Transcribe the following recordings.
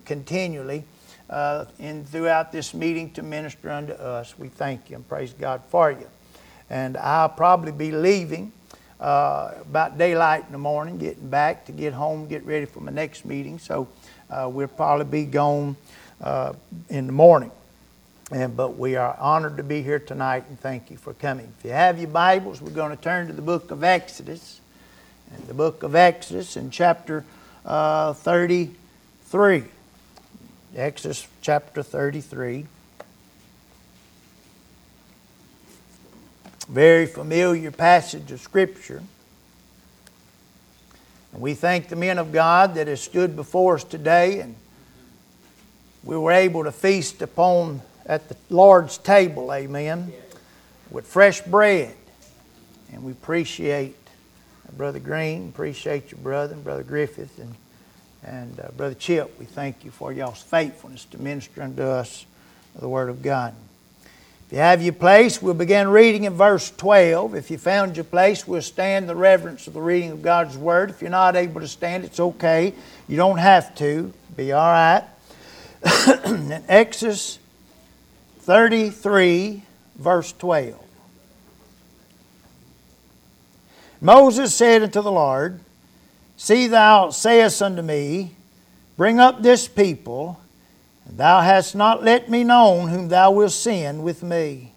continually throughout this meeting to minister unto us. We thank you and praise God for you. And I'll probably be leaving about daylight in the morning, getting back to get home, get ready for my next meeting. So we'll probably be gone in the morning. But we are honored to be here tonight, and thank you for coming. If you have your Bibles, we're going to turn to the book of Exodus. And the book of Exodus in chapter 33. Exodus chapter 33. Very familiar passage of Scripture. And we thank the men of God that have stood before us today, and we were able to feast at the Lord's table, amen, with fresh bread. And we appreciate Brother Green, appreciate your brother, and Brother Griffith, and Brother Chip. We thank you for y'all's faithfulness to minister unto us the Word of God. If you have your place, we'll begin reading in verse 12. If you found your place, we'll stand in the reverence of the reading of God's Word. If you're not able to stand, it's okay. You don't have to. Be all right. In Exodus 33, verse 12. Moses said unto the Lord, See, thou sayest unto me, Bring up this people, and thou hast not let me know whom thou wilt send with me.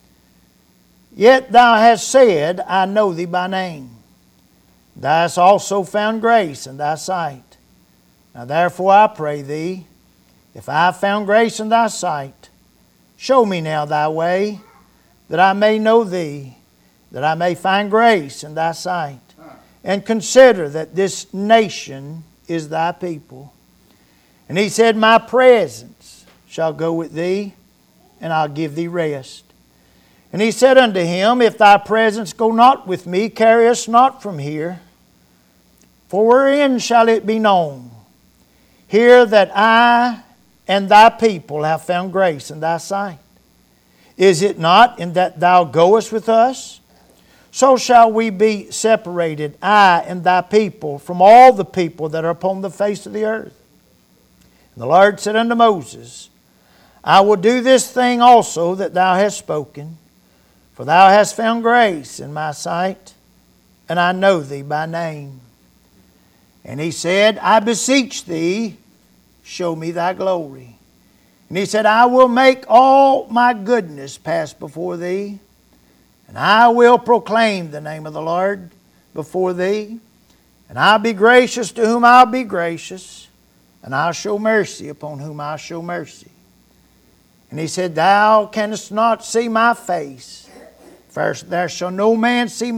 Yet thou hast said, I know thee by name. Thou hast also found grace in thy sight. Now therefore I pray thee, if I have found grace in thy sight, show me now thy way, that I may know thee, that I may find grace in thy sight. And consider that this nation is thy people. And he said, My presence shall go with thee, and I'll give thee rest. And he said unto him, If thy presence go not with me, carry us not from here. For wherein shall it be known? Hear that I and thy people have found grace in thy sight. Is it not in that thou goest with us? So shall we be separated, I and thy people, from all the people that are upon the face of the earth. And the Lord said unto Moses, I will do this thing also that thou hast spoken, for thou hast found grace in my sight, and I know thee by name. And he said, I beseech thee, show me thy glory. And he said, I will make all my goodness pass before thee, and I will proclaim the name of the Lord before thee. And I'll be gracious to whom I'll be gracious, and I'll show mercy upon whom I'll show mercy. And he said, Thou canst not see my face. First, there shall no man see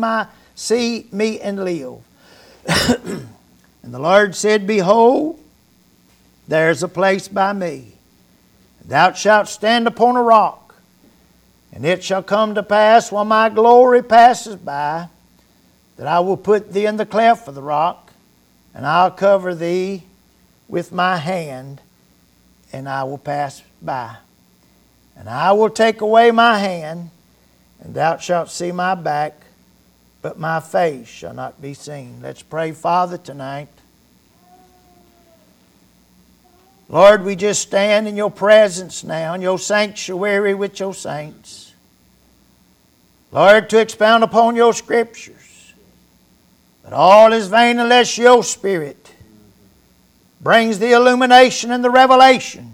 me and live. And the Lord said, Behold, there's a place by me. Thou shalt stand upon a rock. And it shall come to pass, while my glory passes by, that I will put thee in the cleft of the rock, and I'll cover thee with my hand, and I will pass by. And I will take away my hand, and thou shalt see my back, but my face shall not be seen. Let's pray. Father, tonight, Lord, we just stand in your presence now, in your sanctuary with your saints. Lord, to expound upon your Scriptures. But all is vain unless your Spirit brings the illumination and the revelation.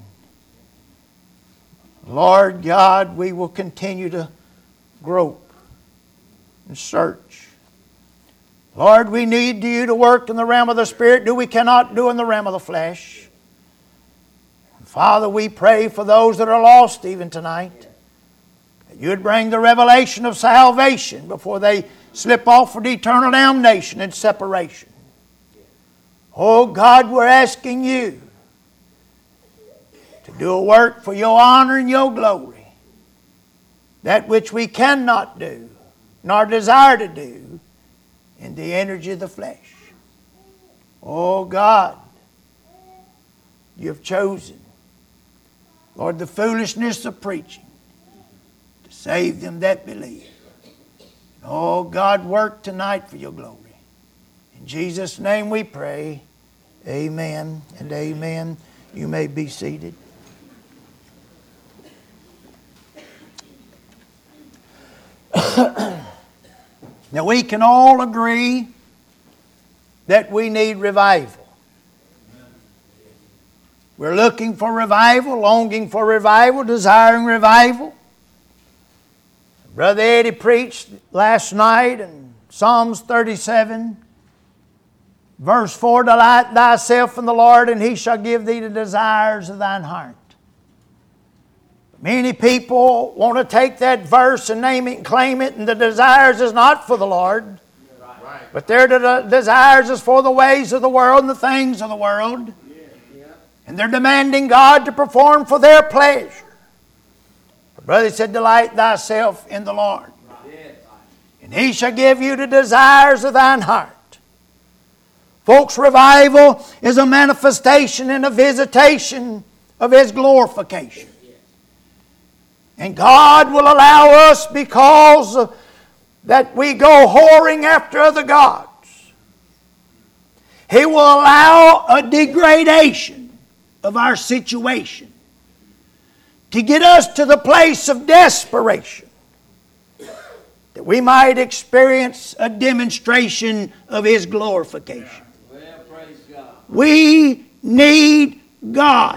Lord God, we will continue to grope and search. Lord, we need you to work in the realm of the Spirit, we cannot do in the realm of the flesh. Father, we pray for those that are lost even tonight, that you would bring the revelation of salvation before they slip off with eternal damnation and separation. Oh God, we're asking you to do a work for your honor and your glory, that which we cannot do, nor desire to do, in the energy of the flesh. Oh God, you have chosen, Lord, the foolishness of preaching to save them that believe. Oh God, work tonight for your glory. In Jesus' name we pray. Amen and amen. You may be seated. Now we can all agree that we need revival. We're looking for revival, longing for revival, desiring revival. Brother Eddie preached last night in Psalms 37, verse 4, delight thyself in the Lord, and He shall give thee the desires of thine heart. Many people want to take that verse and name it and claim it, and the desires is not for the Lord. Right. But their desires is for the ways of the world and the things of the world. Yeah. And they're demanding God to perform for their pleasure. But brother said, delight thyself in the Lord. Right. And He shall give you the desires of thine heart. Folks, revival is a manifestation and a visitation of His glorification. And God will allow us, because that we go whoring after other gods, He will allow a degradation of our situation to get us to the place of desperation, that we might experience a demonstration of His glorification. Well, praise God. We need God.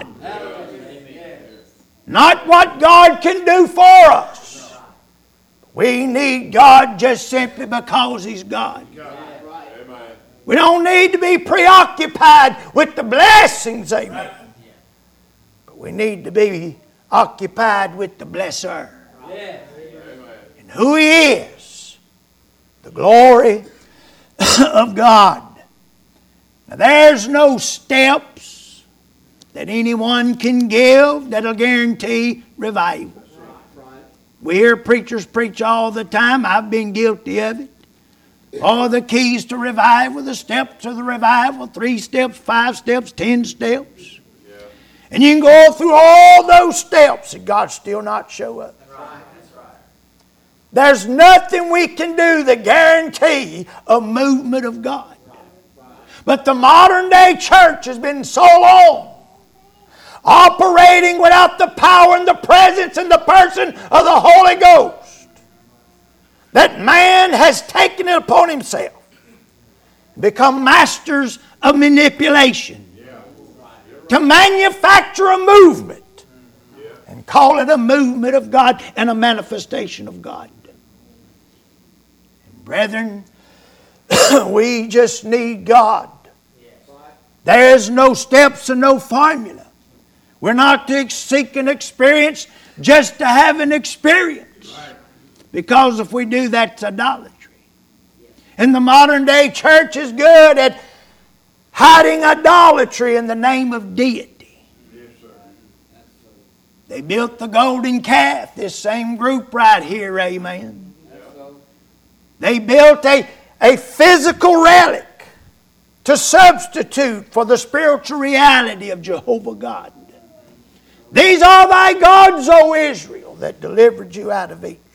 Not what God can do for us. We need God just simply because He's God. We don't need to be preoccupied with the blessings, amen. But we need to be occupied with the blesser. And who He is. The glory of God. Now there's no steps that anyone can give that'll guarantee revival. We hear preachers preach all the time. I've been guilty of it. All the keys to revival, the steps of the revival, 3 steps, 5 steps, 10 steps. Yeah. And you can go through all those steps and God still not show up. That's right. That's right. There's nothing we can do that guarantee a movement of God. But the modern day church has been so long operating without the power and the presence and the person of the Holy Ghost, that man has taken it upon himself, become masters of manipulation, to manufacture a movement and call it a movement of God and a manifestation of God. And brethren, we just need God. There's no steps and no formula. We're not to seek an experience just to have an experience. Right. Because if we do, that's idolatry. And the modern day church is good at hiding idolatry in the name of deity. Yes, sir. They built the golden calf, this same group right here, amen. Yes, they built a physical relic to substitute for the spiritual reality of Jehovah God. These are thy gods, O Israel, that delivered you out of Egypt.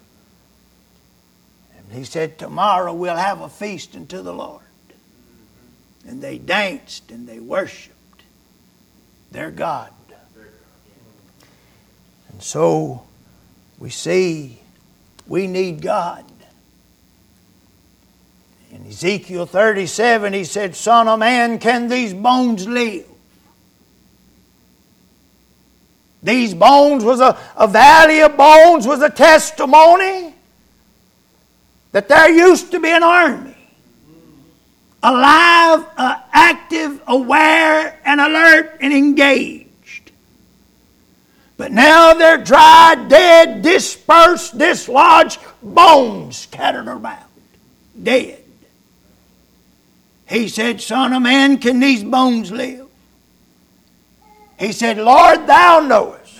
And He said, tomorrow we'll have a feast unto the Lord. And they danced and they worshiped their God. And so we see we need God. In Ezekiel 37, He said, Son of man, can these bones live? These bones was a valley of bones was a testimony that there used to be an army. Alive, active, aware, and alert, and engaged. But now they're dry, dead, dispersed, dislodged, bones scattered around. Dead. He said, Son of man, can these bones live? He said, Lord, thou knowest.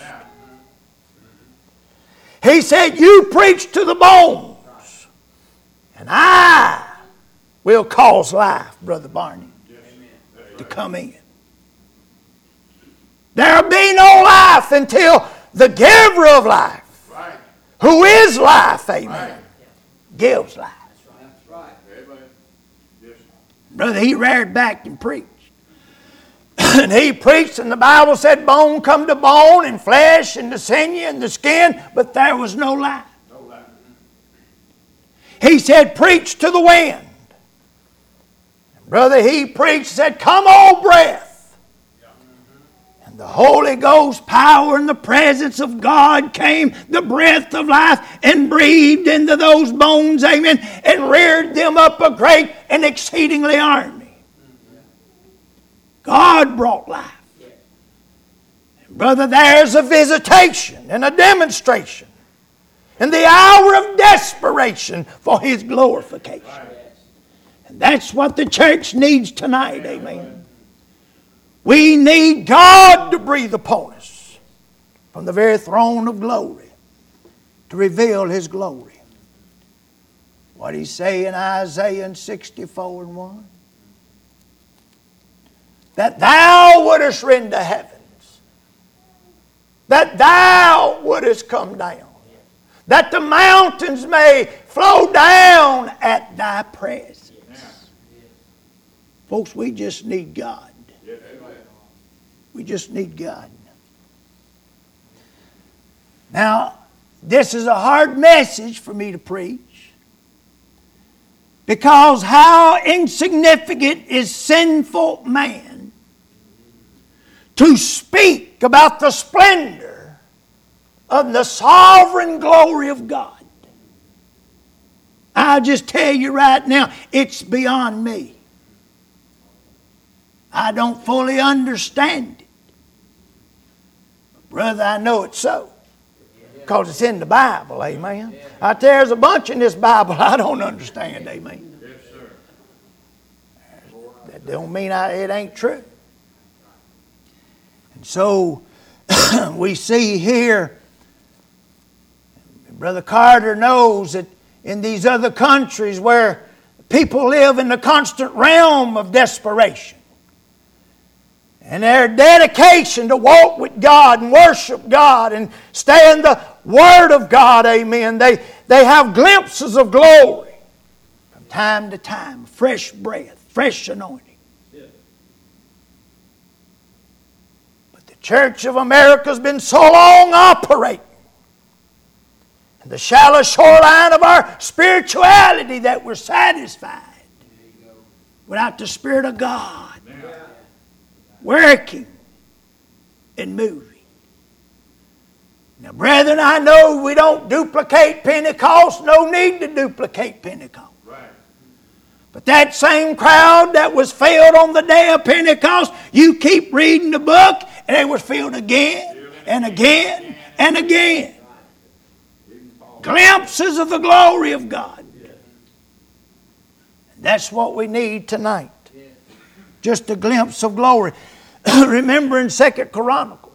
He said, you preach to the bones, and I will cause life, Brother Barney, to come in. There'll be no life until the giver of life, who is life, amen, gives life. Brother, he reared back and preached. And he preached, and the Bible said bone come to bone, and flesh and the sinew and the skin, but there was no life. He said, preach to the wind. Brother, he preached, said, come on, breath. And the Holy Ghost power and the presence of God came, the breath of life, and breathed into those bones, amen, and reared them up a great and exceedingly army. God brought life. And brother, there's a visitation and a demonstration in the hour of desperation for His glorification. And that's what the church needs tonight, amen. We need God to breathe upon us from the very throne of glory to reveal His glory. What He say in Isaiah 64:1? That Thou wouldest rend the heavens, that Thou wouldest come down, that the mountains may flow down at Thy presence. Folks, we just need God. We just need God. Now, this is a hard message for me to preach, because how insignificant is sinful man to speak about the splendor of the sovereign glory of God. I'll just tell you right now, it's beyond me. I don't fully understand it. Brother, I know it's so, because it's in the Bible, amen. I tell you, there's a bunch in this Bible I don't understand, amen. That don't mean it ain't true. And so, we see here, Brother Carter knows that in these other countries where people live in the constant realm of desperation, and their dedication to walk with God and worship God and stay in the Word of God, amen, they have glimpses of glory from time to time, fresh breath, fresh anointing. But the Church of America has been so long operating in the shallow shoreline of our spirituality that we're satisfied without the Spirit of God working and moving. Now, brethren, I know we don't duplicate Pentecost. No need to duplicate Pentecost. Right. But that same crowd that was filled on the day of Pentecost, you keep reading the book, and they was filled again and again and again. Glimpses of the glory of God. And that's what we need tonight. Just a glimpse of glory. Remember in 2 Chronicles,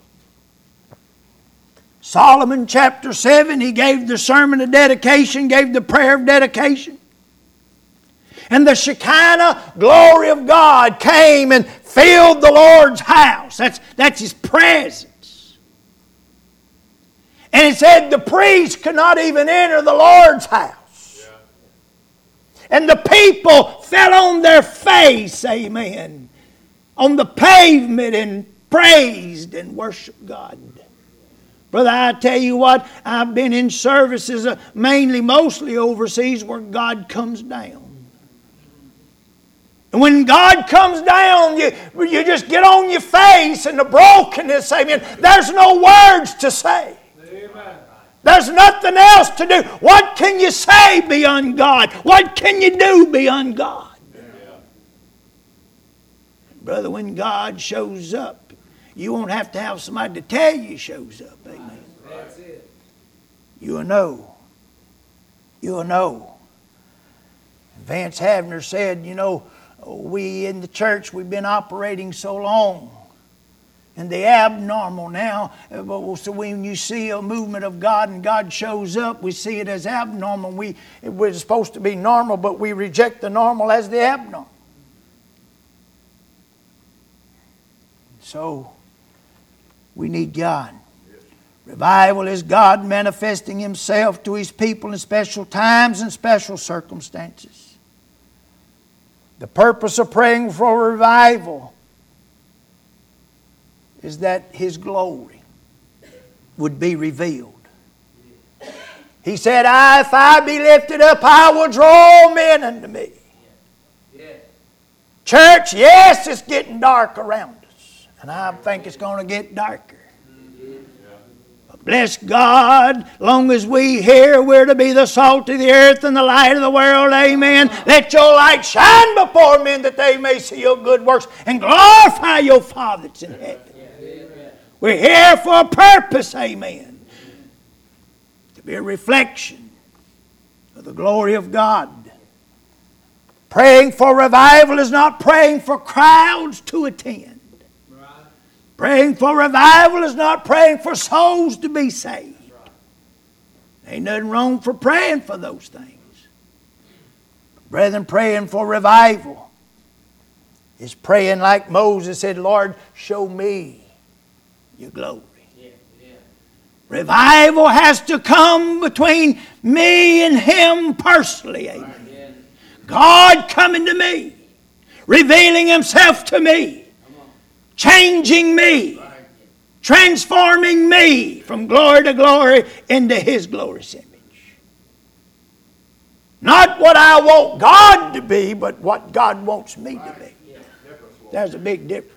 Solomon chapter 7, he gave the sermon of dedication, gave the prayer of dedication. And the Shekinah glory of God came and filled the Lord's house. That's His presence. And it said the priest could not even enter the Lord's house. Yeah. And the people fell on their face, amen, on the pavement and praised and worshiped God. Brother, I tell you what, I've been in services mostly overseas where God comes down. And when God comes down, you just get on your face in the brokenness, amen. There's no words to say. Amen. There's nothing else to do. What can you say beyond God? What can you do beyond God? Brother, when God shows up, you won't have to have somebody to tell you He shows up. Amen. That's it. You'll know. You'll know. Vance Havner said, we in the church, we've been operating so long in the abnormal now. So when you see a movement of God and God shows up, we see it as abnormal. We're supposed to be normal, but we reject the normal as the abnormal. So, we need God. Revival is God manifesting Himself to His people in special times and special circumstances. The purpose of praying for revival is that His glory would be revealed. He said, if I be lifted up, I will draw men unto me. Church, yes, it's getting dark around us. And I think it's going to get darker. But bless God, long as we here, we're to be the salt of the earth and the light of the world. Amen. Let your light shine before men that they may see your good works and glorify your Father that's in heaven. We're here for a purpose. Amen. To be a reflection of the glory of God. Praying for revival is not praying for crowds to attend. Right. Praying for revival is not praying for souls to be saved. Right. Ain't nothing wrong for praying for those things. Brethren, praying for revival is praying like Moses said, Lord, show me your glory. Yeah. Yeah. Revival has to come between me and Him personally. Amen. Right. God coming to me, revealing Himself to me, changing me, transforming me from glory to glory into His glorious image. Not what I want God to be, but what God wants me to be. There's a big difference.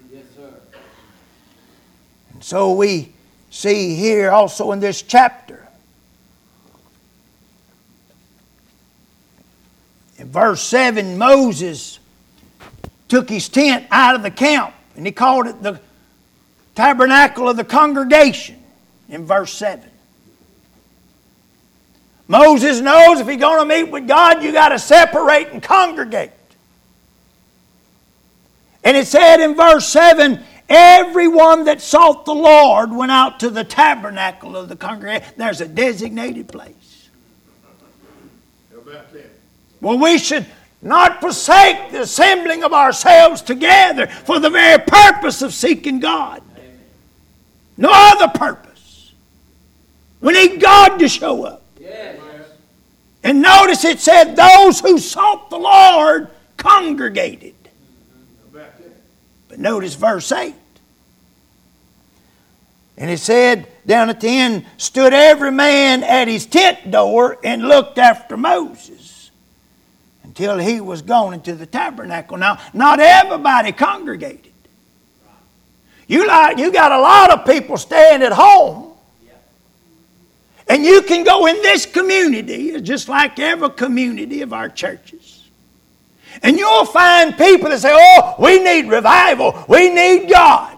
And so we see here also in this chapter, in verse 7, Moses took his tent out of the camp and he called it the tabernacle of the congregation in verse 7. Moses knows if you're going to meet with God, you got to separate and congregate. And it said in verse 7, everyone that sought the Lord went out to the tabernacle of the congregation. There's a designated place. Well, we should not forsake the assembling of ourselves together for the very purpose of seeking God. No other purpose. We need God to show up. Yes. And notice it said those who sought the Lord congregated. But notice verse 8. And it said down at the end, stood every man at his tent door and looked after Moses until he was gone into the tabernacle. Now, not everybody congregated. You got a lot of people staying at home. And you can go in this community, just like every community of our churches. And you'll find people that say, oh, we need revival. We need God.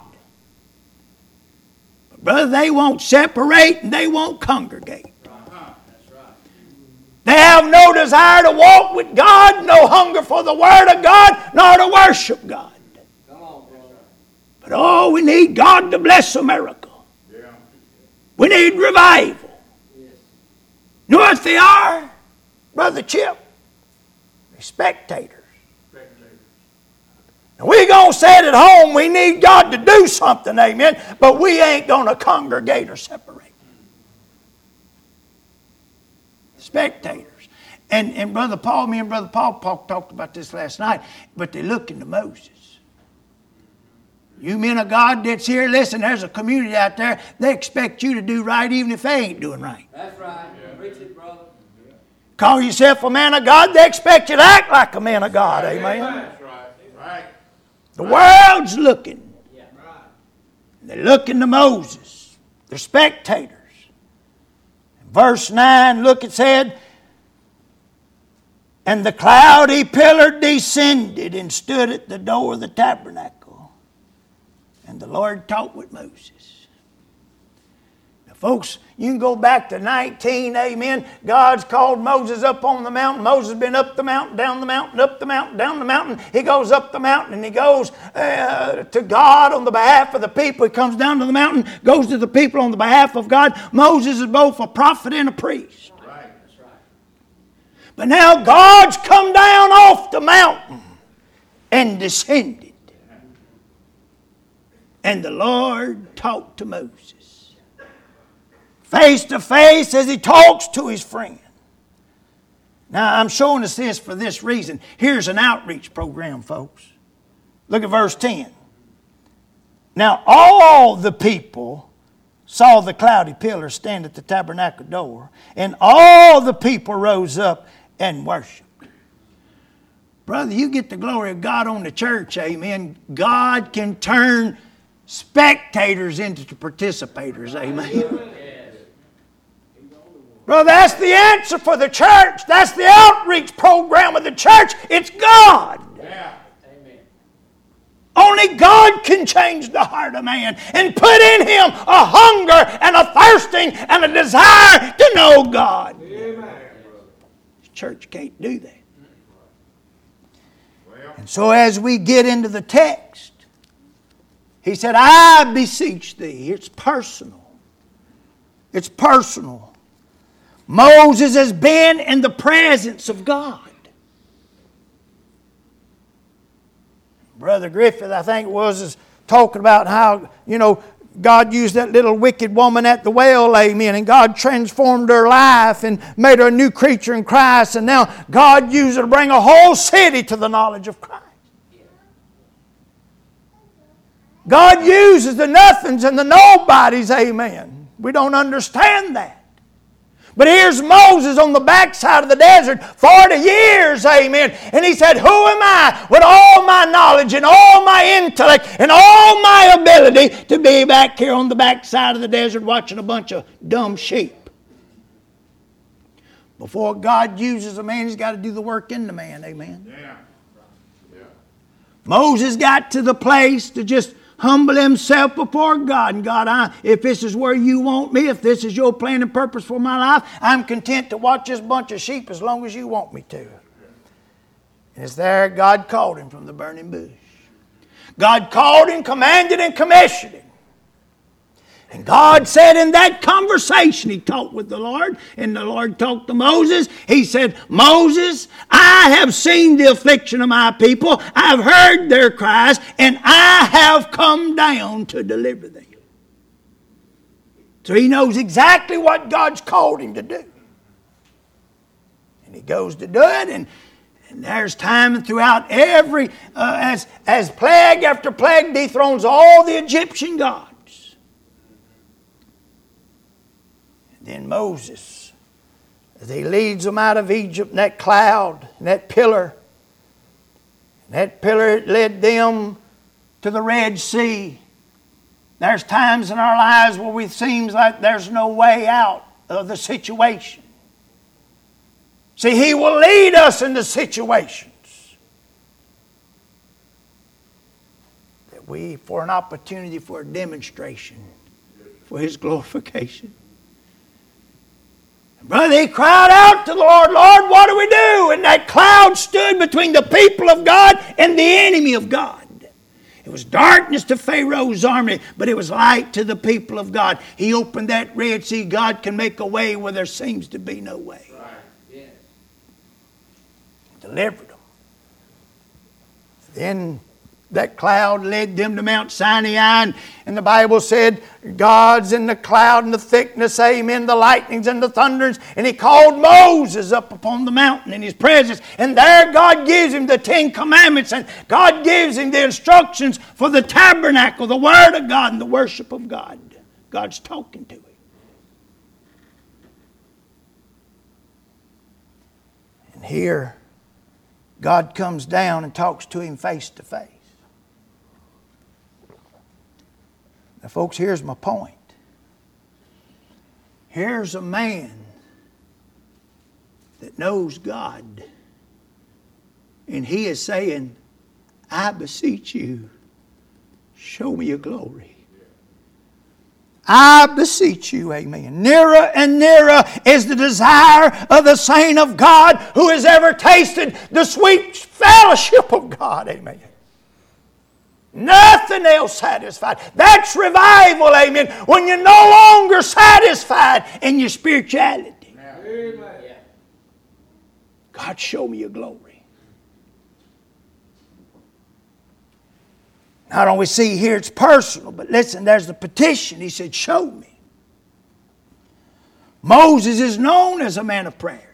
But brother, they won't separate and they won't congregate. They have no desire to walk with God, no hunger for the Word of God, nor to worship God. But oh, we need God to bless America. We need revival. You know what they are, Brother Chip? They're spectators. And we're going to sit at home, we need God to do something, amen, but we ain't going to congregate or separate. Spectators. And Brother Paul, me and Brother Paul talked about this last night, but they're looking to Moses. You men of God that's here, listen, there's a community out there, they expect you to do right even if they ain't doing right. That's right. Preach it, brother. Call yourself a man of God, they expect you to act like a man of God, amen? That's right. The world's looking. They're looking to Moses. They're spectators. Verse 9, look, it said, and the cloudy pillar descended and stood at the door of the tabernacle. And the Lord talked with Moses. Now, folks, you can go back to 19, amen. God's called Moses up on the mountain. Moses has been up the mountain, down the mountain, up the mountain, down the mountain. He goes up the mountain and he goes to God on the behalf of the people. He comes down to the mountain, goes to the people on the behalf of God. Moses is both a prophet and a priest. Right. That's right. But now God's come down off the mountain and descended. And the Lord talked to Moses face to face as he talks to his friend. Now, I'm showing us this for this reason. Here's an outreach program, folks. Look at verse 10. Now all the people saw the cloudy pillar stand at the tabernacle door, and all the people rose up and worshiped. Brother, you get the glory of God on the church, amen. God can turn spectators into participators, amen. Brother, that's the answer for the church. That's the outreach program of the church. It's God. Yeah. Amen. Only God can change the heart of man and put in him a hunger and a thirsting and a desire to know God. Amen. The church can't do that. And so as we get into the text, he said, I beseech thee. It's personal. It's personal. Moses has been in the presence of God. Brother Griffith, I think it was, is talking about how, God used that little wicked woman at the well, amen, and God transformed her life and made her a new creature in Christ, and now God used her to bring a whole city to the knowledge of Christ. God uses the nothings and the nobodies, amen. We don't understand that. But here's Moses on the backside of the desert, 40 years, amen. And he said, who am I with all my knowledge and all my intellect and all my ability to be back here on the backside of the desert watching a bunch of dumb sheep? Before God uses a man, he's got to do the work in the man, amen. Yeah. Yeah. Moses got to the place to just humble himself before God. And God, if this is where you want me, if this is your plan and purpose for my life, I'm content to watch this bunch of sheep as long as you want me to. And it's there God called him from the burning bush. God called him, commanded, and commissioned him. And God said in that conversation, he talked with the Lord, and the Lord talked to Moses. He said, Moses, I have seen the affliction of my people. I've heard their cries, and I have come down to deliver them. So he knows exactly what God's called him to do. And he goes to do it, and there's time throughout every, as plague after plague dethrones all the Egyptian gods. Then Moses, as he leads them out of Egypt, and that cloud, and that pillar led them to the Red Sea. There's times in our lives where it seems like there's no way out of the situation. See, he will lead us into situations that for an opportunity for a demonstration for his glorification. Brother, he cried out to the Lord, Lord, what do we do? And that cloud stood between the people of God and the enemy of God. It was darkness to Pharaoh's army, but it was light to the people of God. He opened that Red Sea. God can make a way where there seems to be no way. Right. Yeah. Delivered them. Then that cloud led them to Mount Sinai, and the Bible said, God's in the cloud and the thickness, amen, the lightnings and the thunderings, and he called Moses up upon the mountain in his presence, and there God gives him the 10 commandments, and God gives him the instructions for the tabernacle, the Word of God, and the worship of God. God's talking to him. And here, God comes down and talks to him face to face. Now, folks, here's my point. Here's a man that knows God, and he is saying, I beseech you, show me your glory. I beseech you, amen. Nearer and nearer is the desire of the saint of God who has ever tasted the sweet fellowship of God, amen. Nothing else satisfied. That's revival, amen. When you're no longer satisfied in your spirituality. Amen. God, show me your glory. Not only see here it's personal, but listen, there's the petition. He said, show me. Moses is known as a man of prayer.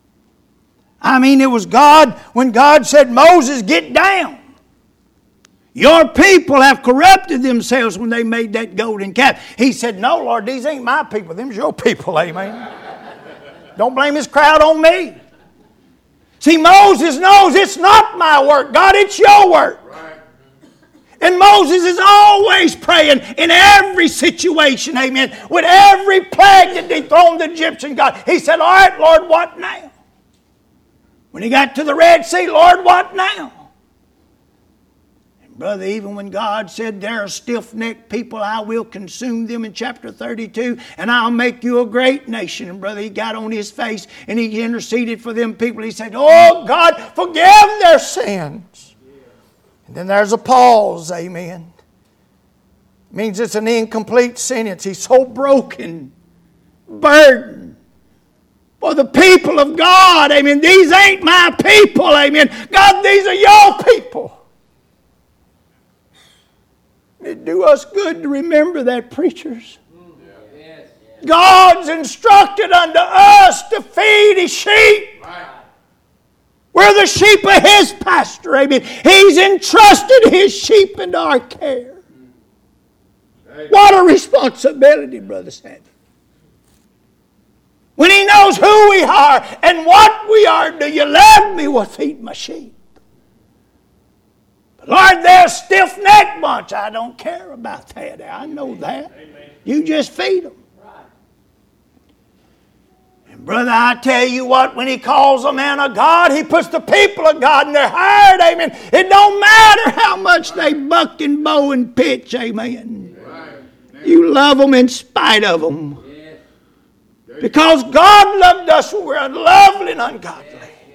I mean, it was God, when God said, Moses, get down. Your people have corrupted themselves when they made that golden calf. He said, no, Lord, these ain't my people. Them's your people, amen. Don't blame this crowd on me. See, Moses knows it's not my work. God, it's your work. And Moses is always praying in every situation, amen. With every plague that dethroned the Egyptian God. He said, all right, Lord, what now? When he got to the Red Sea, Lord, what now? And brother, even when God said, there are stiff-necked people, I will consume them in chapter 32, and I'll make you a great nation. And brother, he got on his face and he interceded for them people. He said, oh God, forgive their sins. And then there's a pause, amen. It means it's an incomplete sentence. He's so broken, burdened for the people of God, amen. These ain't my people, amen. God, these are your people. It'd do us good to remember that, preachers. God's instructed unto us to feed His sheep. We're the sheep of His pasture, amen. He's entrusted His sheep into our care. What a responsibility, Brother Sandy. When He knows who we are and what we are, do you love me? Well, feed my sheep. But Lord, they're a stiff-necked bunch. I don't care about that. I know that. You just feed them. Brother, I tell you what, when He calls a man of God, He puts the people of God in their heart, amen. It don't matter how much they buck and bow and pitch, amen. You love them in spite of them. Because God loved us when we were unlovely and ungodly.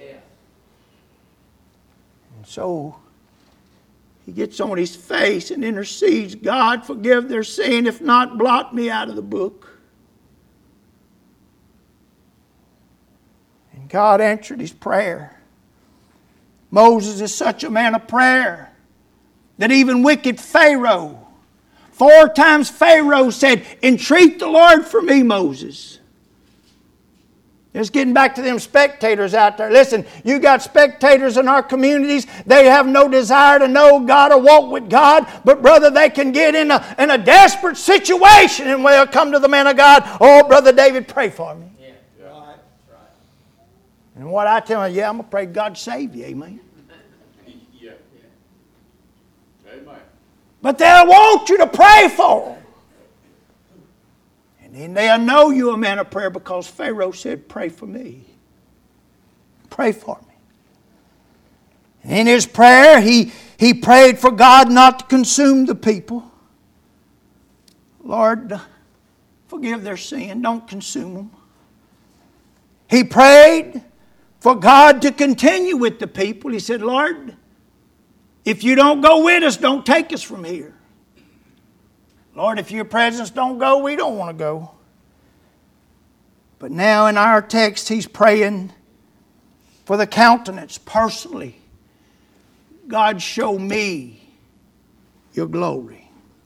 And so he gets on his face and intercedes, God, forgive their sin. If not, blot me out of the book. God answered his prayer. Moses is such a man of prayer that even wicked Pharaoh, 4 times Pharaoh said, entreat the Lord for me, Moses. Just getting back to them spectators out there. Listen, you got spectators in our communities. They have no desire to know God or walk with God. But brother, they can get in a desperate situation and they'll come to the man of God. Oh, Brother David, pray for me. And what I tell them, I'm going to pray God save you, amen. Yeah. Amen. But they'll want you to pray for them. And then they'll know you're a man of prayer because Pharaoh said, pray for me. Pray for me. And in his prayer, he prayed for God not to consume the people. Lord, forgive their sin. Don't consume them. He prayed for God to continue with the people. He said, Lord, if you don't go with us, don't take us from here. Lord, if your presence don't go, we don't want to go. But now in our text, he's praying for the countenance personally. God, show me your glory.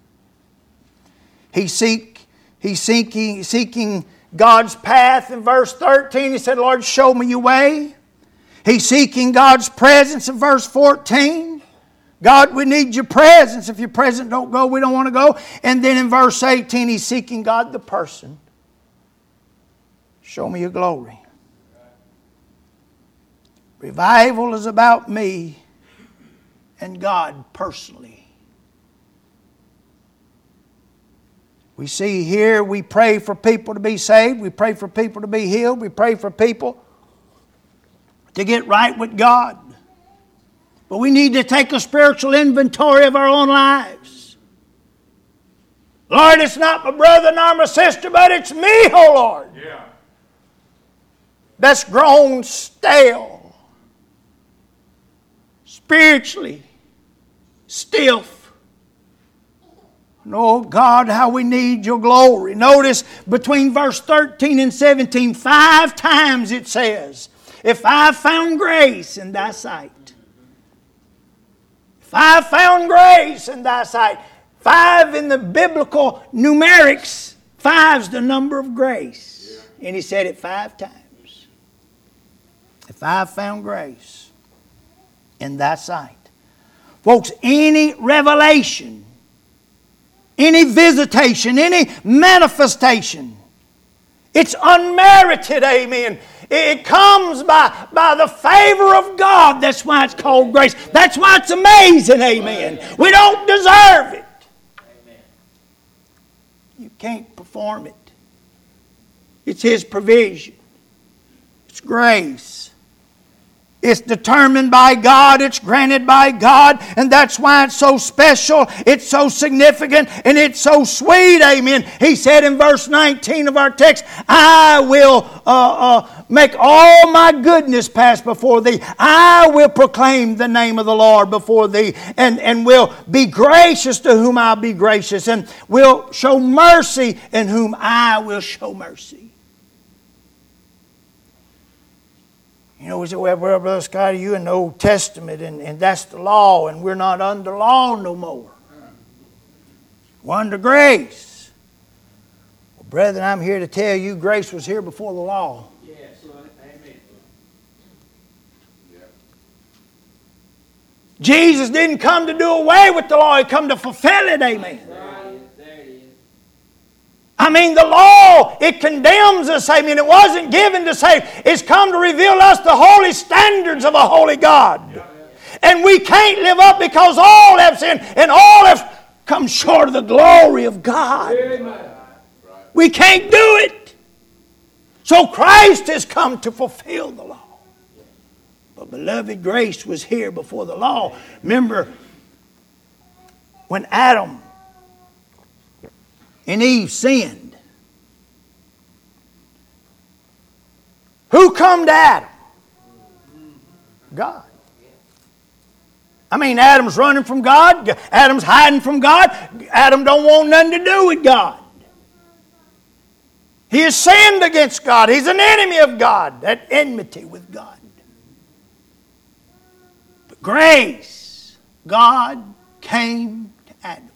He's seeking God's path in verse 13. He said, Lord, show me your way. He's seeking God's presence in verse 14. God, we need your presence. If your presence don't go, we don't want to go. And then in verse 18, he's seeking God the person. Show me your glory. Revival is about me and God personally. We see here we pray for people to be saved. We pray for people to be healed. We pray for people to get right with God. But we need to take a spiritual inventory of our own lives. Lord, it's not my brother nor my sister, but it's me, oh Lord. Yeah. That's grown stale. Spiritually stiff. Oh God, how we need your glory. Notice between verse 13 and 17, 5 times it says, if I found grace in thy sight. If I found grace in thy sight. 5 in the biblical numerics, 5's the number of grace. And he said it 5 times. If I found grace in thy sight. Folks, any revelation, any visitation, any manifestation, it's unmerited, amen. It comes by the favor of God. That's why it's called grace. That's why it's amazing, amen. We don't deserve it. You can't perform it. It's His provision. It's grace. It's determined by God. It's granted by God. And that's why it's so special. It's so significant. And it's so sweet. Amen. He said in verse 19 of our text, I will make all my goodness pass before thee. I will proclaim the name of the Lord before thee. And will be gracious to whom I'll be gracious. And will show mercy in whom I will show mercy. You know, we say, well, Brother Scotty, you in the Old Testament, and that's the law, and we're not under law no more. We're under grace. Well, brethren, I'm here to tell you grace was here before the law. Yes, amen. Jesus didn't come to do away with the law. He come to fulfill it, amen. There it is. I mean, the law, it condemns us, amen. It wasn't given to save. It's come to reveal us the holy standards of a holy God. And we can't live up because all have sinned and all have come short of the glory of God. We can't do it. So Christ has come to fulfill the law. But beloved, grace was here before the law. Remember, when Adam and Eve sinned, who come to Adam? God. I mean, Adam's running from God. Adam's hiding from God. Adam don't want nothing to do with God. He has sinned against God. He's an enemy of God. That enmity with God. But grace, God came to Adam.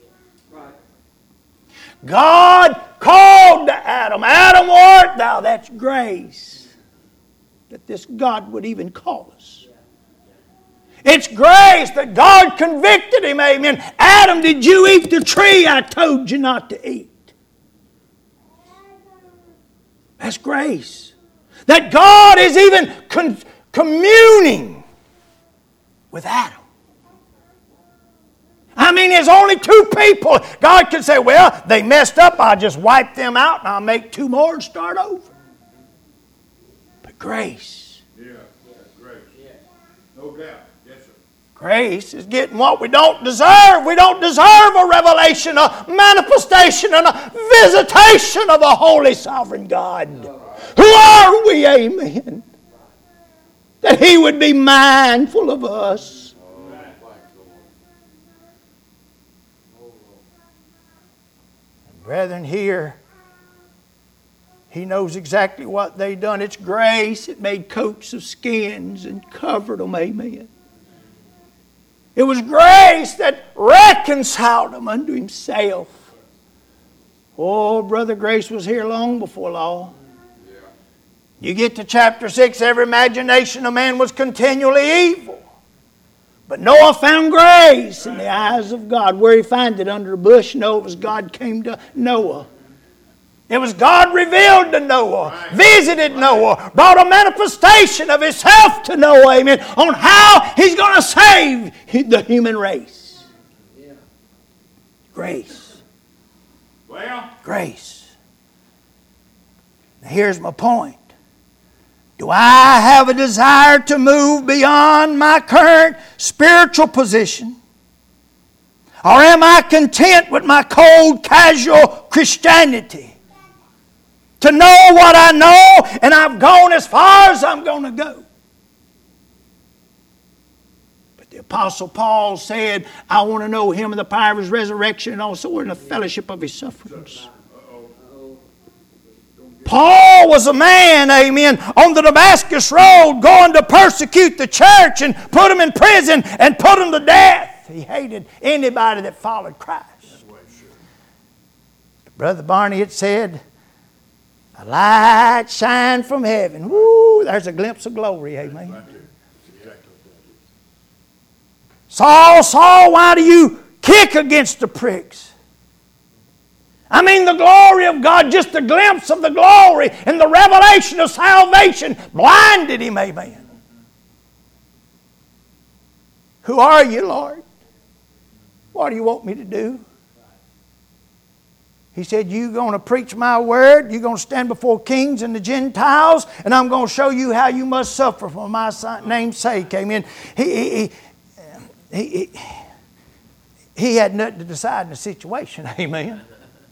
God called to Adam, Adam, where art thou? That's grace. That this God would even call us. It's grace that God convicted him, amen. Adam, did you eat the tree I told you not to eat? That's grace. That God is even communing with Adam. I mean, there's only two people. God can say, well, they messed up. I'll just wipe them out and I'll make two more and start over. But grace. Yeah, grace. No doubt. Yes, sir. Grace is getting what we don't deserve. We don't deserve a revelation, a manifestation, and a visitation of a holy sovereign God. Who are we, amen? That He would be mindful of us. Brethren, here, He knows exactly what they done. It's grace. It made coats of skins and covered them, amen. It was grace that reconciled them unto Himself. Oh, brother, grace was here long before law. You get to chapter 6, every imagination of man was continually evil. But Noah found grace in the eyes of God. Where he found it? Under a bush? No, it was God came to Noah. It was God revealed to Noah, visited Noah, brought a manifestation of Himself to Noah, amen, on how He's going to save the human race. Grace. Well, grace. Now here's my point. Do I have a desire to move beyond my current spiritual position? Or am I content with my cold, casual Christianity? To know what I know, and I've gone as far as I'm going to go. But the Apostle Paul said, I want to know Him and the power of His resurrection and also in the fellowship of His sufferings. Paul was a man, amen, on the Damascus Road going to persecute the church and put them in prison and put them to death. He hated anybody that followed Christ. Brother Barney, it said, a light shine from heaven. Woo, there's a glimpse of glory, amen. Saul, Saul, why do you kick against the pricks? I mean, the glory of God, just a glimpse of the glory and the revelation of salvation blinded him, amen. Who are you, Lord? What do you want me to do? He said, you're going to preach my word, you're going to stand before kings and the Gentiles, and I'm going to show you how you must suffer for my name's sake. Amen. He had nothing to decide in the situation. Amen.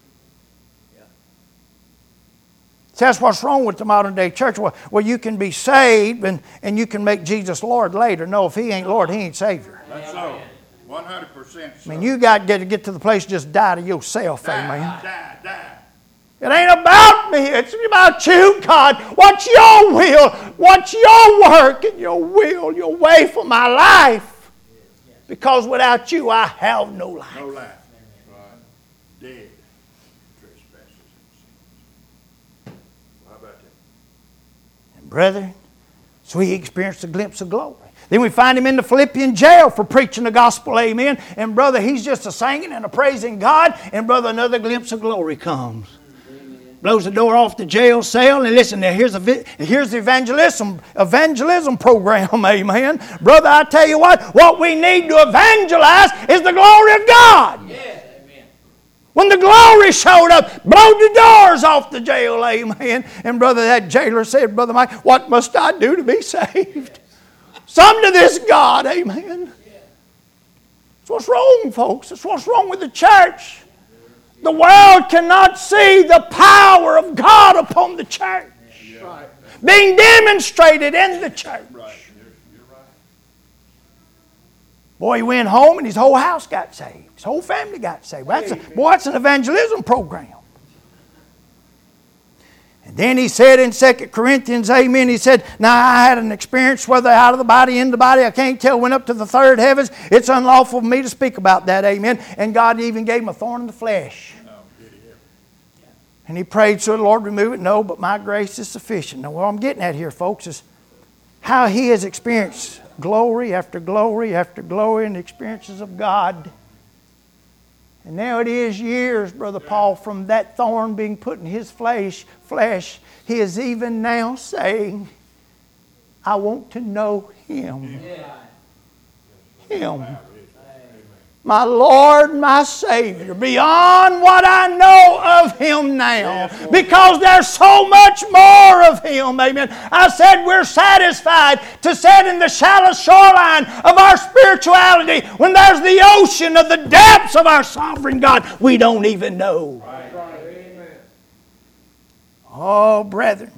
So that's what's wrong with the modern day church. Well, you can be saved and you can make Jesus Lord later. No, if He ain't Lord, He ain't Savior. That's so. 100% so. I mean, you got to get to the place just die to yourself, amen. Die. It ain't about me. It's about you, God. What's your will? What's your work and your will, your way for my life? Because without you, I have no life. No life. Right. Dead. Trespasses and sins. How about that? And brethren, so he experienced a glimpse of glory. Then we find him in the Philippian jail for preaching the gospel, amen. And brother, he's just a singing and a praising God. And brother, another glimpse of glory comes. Blows the door off the jail cell. And listen, here's the evangelism program, amen. Brother, I tell you what we need to evangelize is the glory of God. Yes, amen. When the glory showed up, blow the doors off the jail, amen. And brother, that jailer said, Brother Mike, what must I do to be saved? Some to this God, amen. That's what's wrong, folks. That's what's wrong with the church. The world cannot see the power of God upon the church. Being demonstrated in the church. Boy, he went home and his whole house got saved. His whole family got saved. That's an evangelism program. And then he said in 2 Corinthians, amen, he said, now I had an experience, whether out of the body, in the body, I can't tell, went up to the third heavens. It's unlawful for me to speak about that, amen. And God even gave him a thorn in the flesh. And he prayed, so the Lord remove it. No, but my grace is sufficient. Now, what I'm getting at here, folks, is how he has experienced glory after glory after glory in the experiences of God. And now it is years, Brother Paul, from that thorn being put in his flesh. He is even now saying, I want to know Him. Him. My Lord, my Savior, beyond what I know of Him now. Because there's so much more of Him, amen. I said we're satisfied to sit in the shallow shoreline of our spirituality when there's the ocean of the depths of our sovereign God we don't even know. Oh, brethren.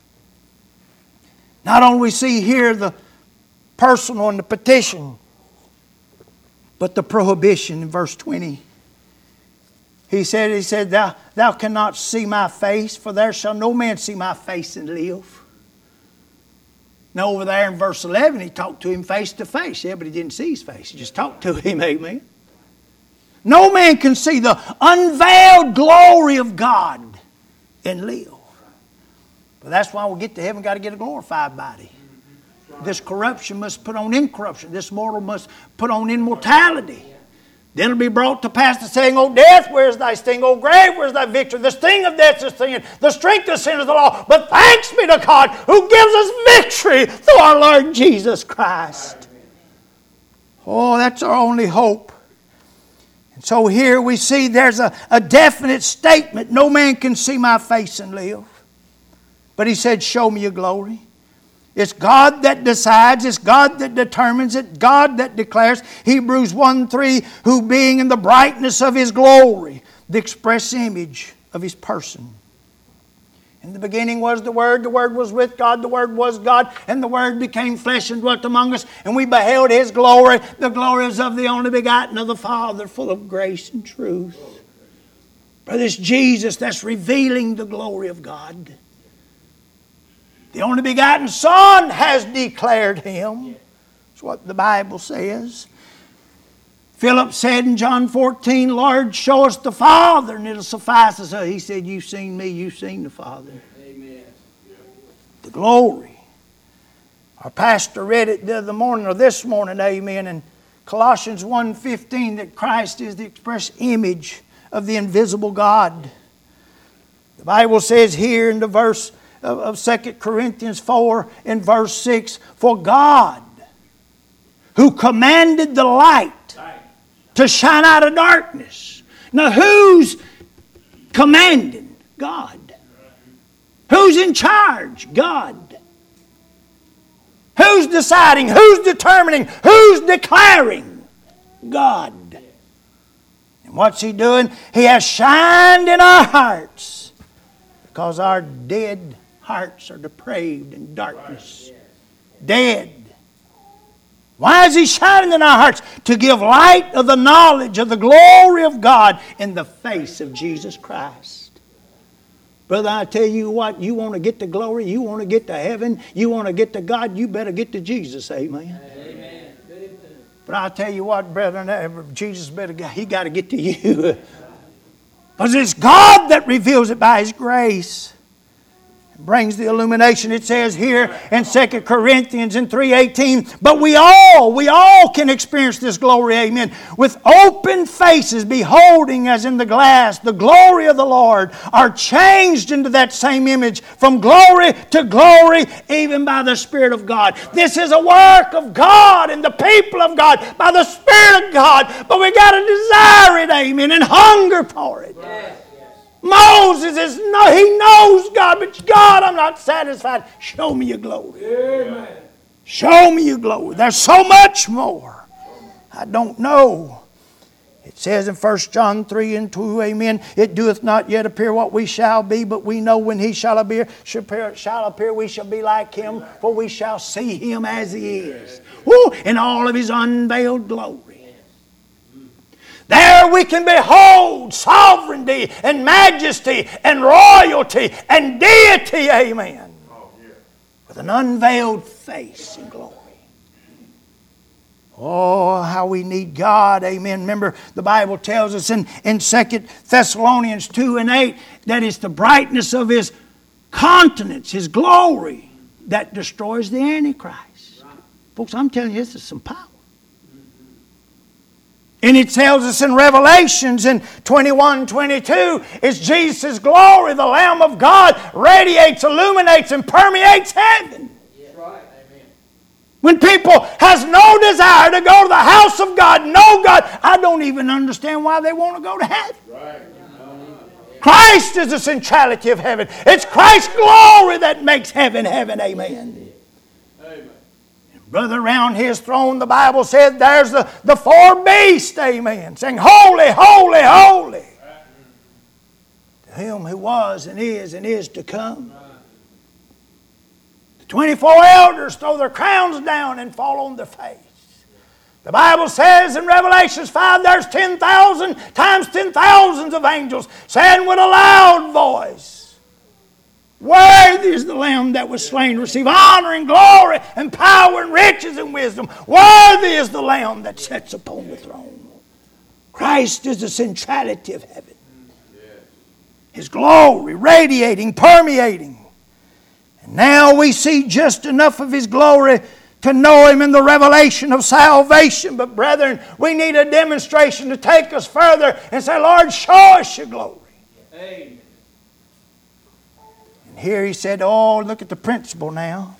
Not only we see here the personal and the petition, but the prohibition in verse 20. He said, thou cannot see my face, for there shall no man see my face and live. Now over there in verse 11, he talked to him face to face. Yeah, but he didn't see his face. He just talked to him, amen. No man can see the unveiled glory of God and live. But that's why we get to heaven, got to get a glorified body. This corruption must put on incorruption. This mortal must put on immortality. Then it'll be brought to pass the saying, O death, where's thy sting? O grave, where's thy victory? The sting of death is sin. The strength of sin is the law. But thanks be to God who gives us victory through our Lord Jesus Christ. Oh, that's our only hope. And so here we see there's a definite statement. No man can see my face and live. But he said, show me your glory. It's God that decides. It's God that determines it. God that declares. Hebrews 1:3, who being in the brightness of His glory, the express image of His person. In the beginning was the Word was with God, the Word was God, and the Word became flesh and dwelt among us, and we beheld His glory. The glory is of the only begotten of the Father, full of grace and truth. Brother, it's Jesus that's revealing the glory of God. The only begotten Son has declared Him. That's what the Bible says. Philip said in John 14, Lord, show us the Father, and it'll suffice us. He said, you've seen me, you've seen the Father. Amen. The glory. Our pastor read it the other morning, or this morning, amen, and Colossians 1:15 that Christ is the express image of the invisible God. The Bible says here in the verse of 2 Corinthians 4 in verse 6, for God, who commanded the light to shine out of darkness. Now who's commanding? God. Who's in charge? God. Who's deciding? Who's determining? Who's declaring? God. And what's He doing? He has shined in our hearts because our dead hearts are depraved in darkness. Dead. Why is He shining in our hearts? To give light of the knowledge of the glory of God in the face of Jesus Christ. Brother, I tell you what, you want to get to glory, you want to get to heaven, you want to get to God, you better get to Jesus, amen. Amen. But I tell you what, brethren, Jesus He got to get to you. Because it's God that reveals it by His grace. Brings the illumination. It says here in 2 Corinthians in 3:18, but we all can experience this glory, amen, with open faces beholding as in the glass the glory of the Lord, are changed into that same image from glory to glory, even by the Spirit of God. This is a work of God and the people of God by the Spirit of God, but we got to desire it, amen, and hunger for it. Yes. Moses he knows God, but God, I'm not satisfied. Show me your glory. Amen. Show me your glory. There's so much more. I don't know. It says in 1 John 3:2, amen, it doeth not yet appear what we shall be, but we know when He shall appear, we shall be like Him, for we shall see Him as He is. Woo, in all of His unveiled glory. There we can behold sovereignty and majesty and royalty and deity, amen. With an unveiled face in glory. Oh, how we need God, amen. Remember, the Bible tells us in 2 Thessalonians 2:8 that it's the brightness of His countenance, His glory, that destroys the Antichrist. Folks, I'm telling you, this is some power. And it tells us in Revelations in 21:22, it's Jesus' glory, the Lamb of God, radiates, illuminates, and permeates heaven. That's right. Amen. When people has no desire to go to the house of God, no God, I don't even understand why they want to go to heaven. Right. Christ is the centrality of heaven. It's Christ's glory that makes heaven heaven, amen. Amen. Brother, around His throne, the Bible said there's the four beasts, amen, saying, holy, holy, holy. To Him who was and is to come. The 24 elders throw their crowns down and fall on their face. The Bible says in Revelation 5, there's 10,000 times 10,000s of angels saying with a loud voice, worthy is the Lamb that was slain to receive honor and glory and power and riches and wisdom. Worthy is the Lamb that sits upon the throne. Christ is the centrality of heaven. His glory radiating, permeating. And now we see just enough of His glory to know Him in the revelation of salvation. But brethren, we need a demonstration to take us further and say, Lord, show us your glory. Amen. Here He said, oh, look at the principle now.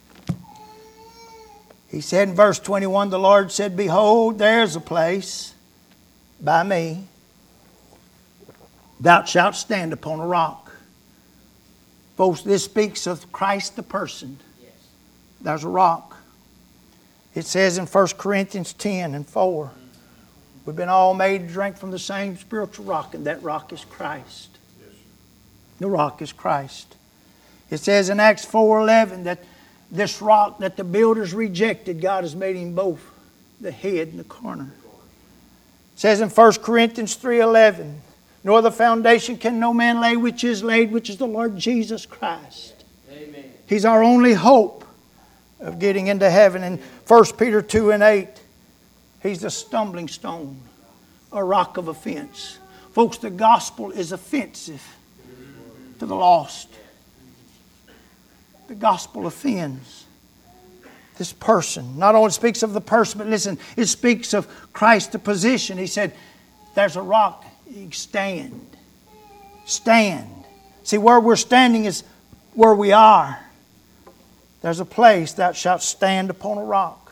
He said in verse 21, the Lord said, behold, there's a place by me. Thou shalt stand upon a rock. Folks, this speaks of Christ the person. Yes. There's a rock. It says in 1 Corinthians 10:4, we've been all made to drink from the same spiritual rock, and that rock is Christ. The rock is Christ. It says in Acts 4:11 that this rock that the builders rejected, God has made Him both the head and the corner. It says in 1 Corinthians 3:11, nor the foundation can no man lay which is laid, which is the Lord Jesus Christ. Amen. He's our only hope of getting into heaven. In 1 Peter 2:8, He's the stumbling stone, a rock of offense. Folks, the gospel is offensive to the lost. The gospel offends. This person. Not only speaks of the person, but listen, it speaks of Christ, the position. He said, there's a rock. Stand. Stand. See, where we're standing is where we are. There's a place thou shalt stand upon a rock.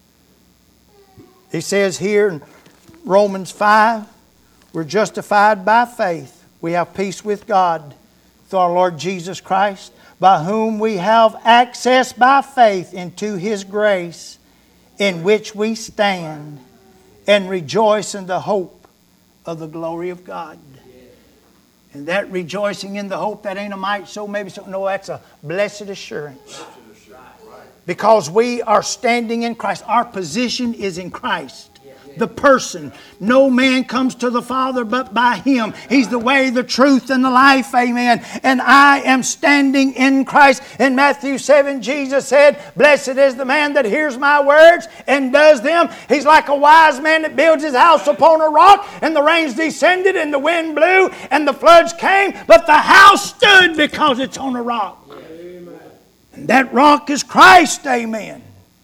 He says here in Romans 5, we're justified by faith. We have peace with God through our Lord Jesus Christ, by whom we have access by faith into His grace, in which we stand and rejoice in the hope of the glory of God. And that rejoicing in the hope, that ain't a might so, maybe so. No, that's a blessed assurance. Because we are standing in Christ. Our position is in Christ. The person. No man comes to the Father but by Him. He's the way, the truth, and the life. Amen. And I am standing in Christ. In Matthew 7, Jesus said, blessed is the man that hears my words and does them. He's like a wise man that builds his house upon a rock, and the rains descended and the wind blew and the floods came, but the house stood because it's on a rock. And that rock is Christ. Amen.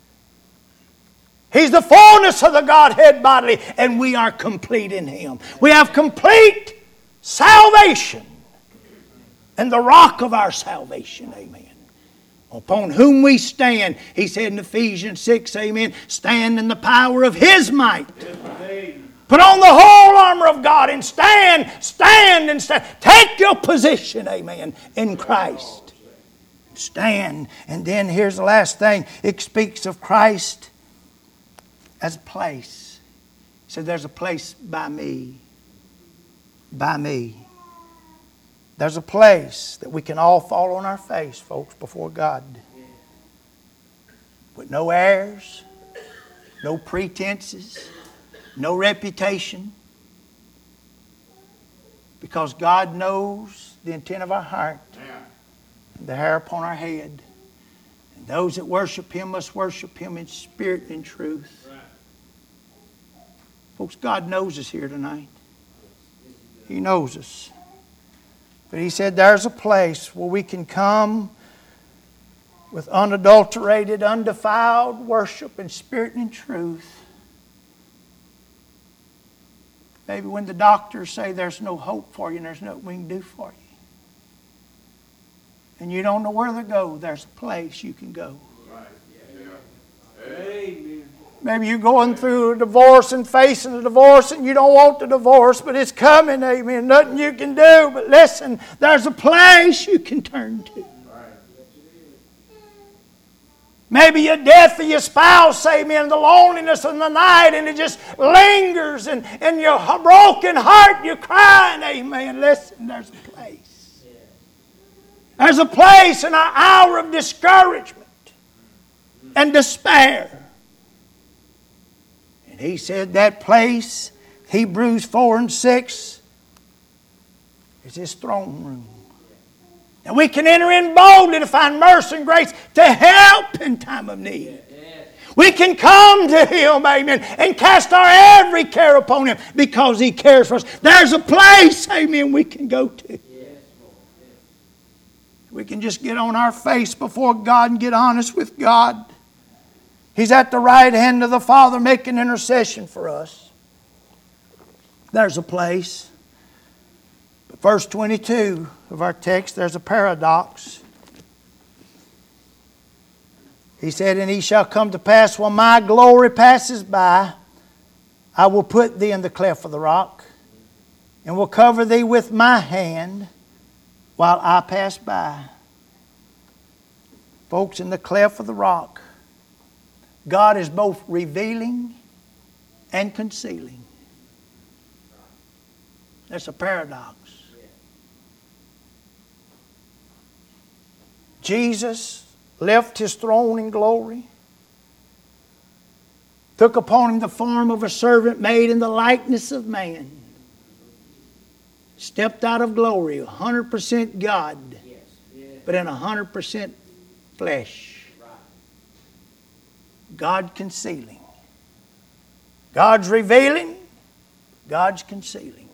He's the fullness of the Godhead bodily, and we are complete in Him. We have complete salvation and the rock of our salvation. Amen. Upon whom we stand, he said in Ephesians 6, amen, stand in the power of His might. Put on the whole armor of God and stand. Take your position, amen, in Christ. Stand. And then here's the last thing. It speaks of Christ as a place. He said, there's a place by me. By me. There's a place that we can all fall on our face, folks, before God. With no airs, no pretenses, no reputation. Because God knows the intent of our heart, and the hair upon our head. And those that worship Him must worship Him in spirit and truth. Folks, God knows us here tonight. He knows us. But He said there's a place where we can come with unadulterated, undefiled worship in spirit and truth. Maybe when the doctors say there's no hope for you and there's nothing we can do for you, and you don't know where to go, there's a place you can go. Amen. Maybe you're going through a divorce and facing a divorce and you don't want the divorce, but it's coming, amen. Nothing you can do. But listen, there's a place you can turn to. Maybe your death of your spouse, amen, the loneliness of the night, and it just lingers, and your broken heart, you're crying, amen. Listen, there's a place. There's a place in our hour of discouragement and despair. And He said that place, Hebrews 4 and 6, is His throne room. And we can enter in boldly to find mercy and grace to help in time of need. We can come to Him, amen, and cast our every care upon Him because He cares for us. There's a place, amen, we can go to. We can just get on our face before God and get honest with God. He's at the right hand of the Father making intercession for us. There's a place. But verse 22 of our text, there's a paradox. He said, and He shall come to pass while my glory passes by, I will put thee in the cleft of the rock, and will cover thee with my hand while I pass by. Folks, in the cleft of the rock, God is both revealing and concealing. That's a paradox. Jesus left His throne in glory, took upon Him the form of a servant made in the likeness of man, stepped out of glory, 100% God, but in 100% flesh. God concealing. God's revealing. God's concealing.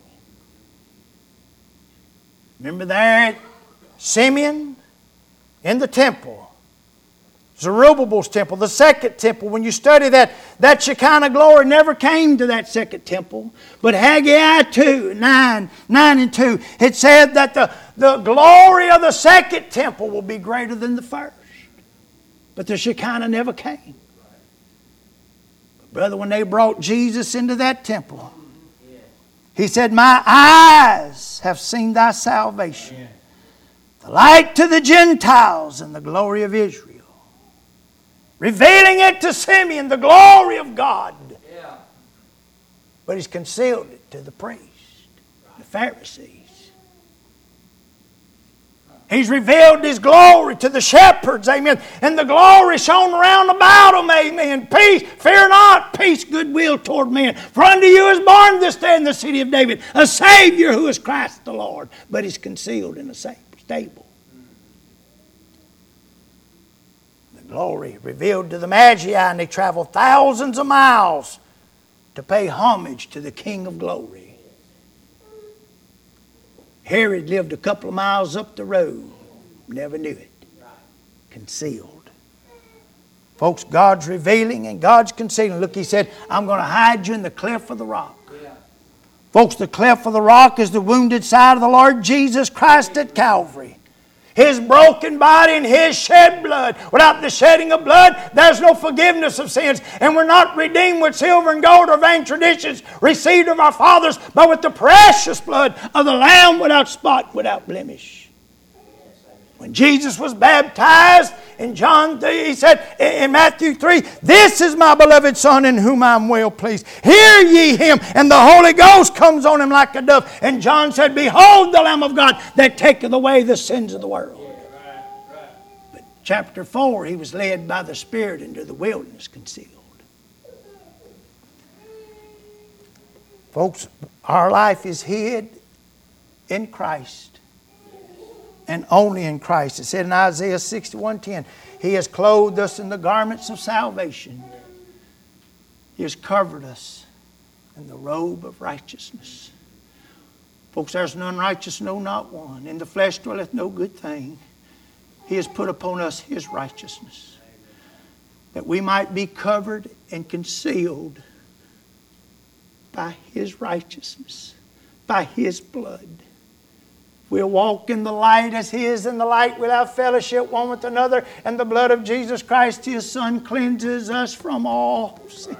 Remember there at Simeon in the temple. Zerubbabel's temple, the second temple. When you study that Shekinah glory never came to that second temple. But Haggai 2, 9 and 2, it said that the glory of the second temple will be greater than the first. But the Shekinah never came. But brother, when they brought Jesus into that temple, He said, my eyes have seen thy salvation, the light to the Gentiles and the glory of Israel. Revealing it to Simeon, the glory of God. Yeah. But He's concealed it to the priests, the Pharisees. He's revealed His glory to the shepherds, amen. And the glory shone around about them, amen. Peace, fear not, peace, goodwill toward men. For unto you is born this day in the city of David a Savior who is Christ the Lord. But He's concealed in a stable. Glory revealed to the Magi, and they traveled thousands of miles to pay homage to the King of Glory. Herod lived a couple of miles up the road. Never knew it. Concealed. Folks, God's revealing and God's concealing. Look, He said, I'm going to hide you in the cleft of the rock. Yeah. Folks, the cleft of the rock is the wounded side of the Lord Jesus Christ at Calvary. His broken body and His shed blood. Without the shedding of blood, there's no forgiveness of sins. And we're not redeemed with silver and gold or vain traditions received of our fathers, but with the precious blood of the Lamb without spot, without blemish. When Jesus was baptized in John 3, He said in Matthew 3, this is my beloved Son in whom I am well pleased. Hear ye Him. And the Holy Ghost comes on Him like a dove. And John said, behold the Lamb of God that taketh away the sins of the world. But chapter 4, He was led by the Spirit into the wilderness concealed. Folks, our life is hid in Christ. And only in Christ. It said in Isaiah 61:10, He has clothed us in the garments of salvation. He has covered us in the robe of righteousness. Folks, there's none righteous, no, not one. In the flesh dwelleth no good thing. He has put upon us His righteousness, that we might be covered and concealed by His righteousness, by His blood. We'll walk in the light as He is in the light. We'll have fellowship one with another. And the blood of Jesus Christ, His Son, cleanses us from all sin.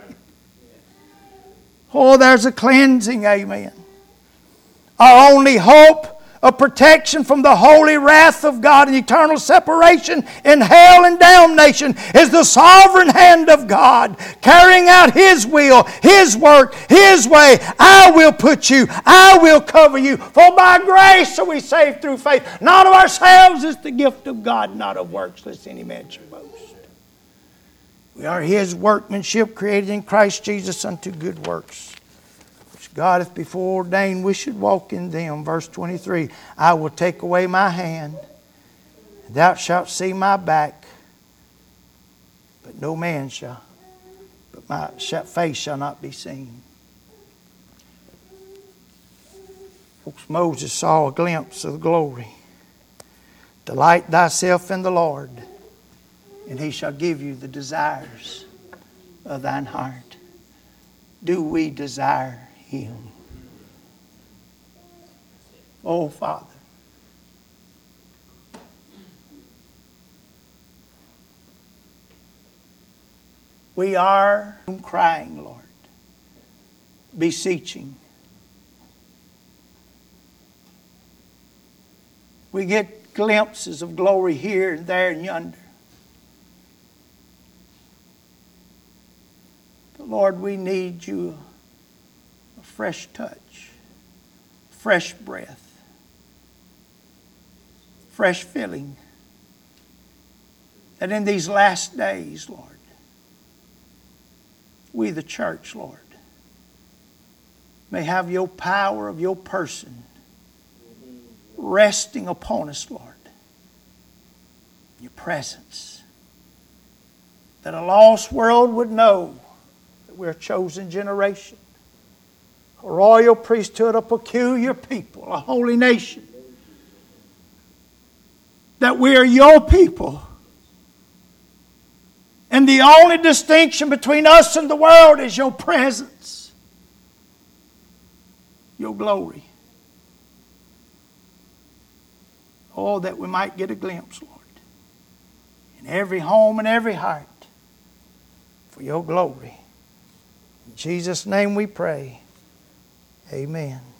Oh, there's a cleansing, amen. Our only hope of protection from the holy wrath of God and eternal separation in hell and damnation is the sovereign hand of God carrying out His will, His work, His way. I will put you, I will cover you, for by grace are we saved through faith, not of ourselves. It's the gift of God, not of works, lest any man should boast. We are His workmanship, created in Christ Jesus unto good works, God hath before ordained we should walk in them. Verse 23, I will take away my hand, and thou shalt see my back, but no man shall, but my face shall not be seen. Folks, Moses saw a glimpse of glory. Delight thyself in the Lord, and He shall give you the desires of thine heart. Do we desire Him? Oh, Father, we are crying, Lord, beseeching. We get glimpses of glory here and there and yonder. But Lord, we need you. Fresh touch, fresh breath, fresh filling. That in these last days, Lord, we the church, Lord, may have your power of your person resting upon us, Lord. Your presence. That a lost world would know that we're a chosen generation. A royal priesthood, a peculiar people, a holy nation. That we are your people. And the only distinction between us and the world is your presence, your glory. Oh, that we might get a glimpse, Lord, in every home and every heart for your glory. In Jesus' name we pray. Amen.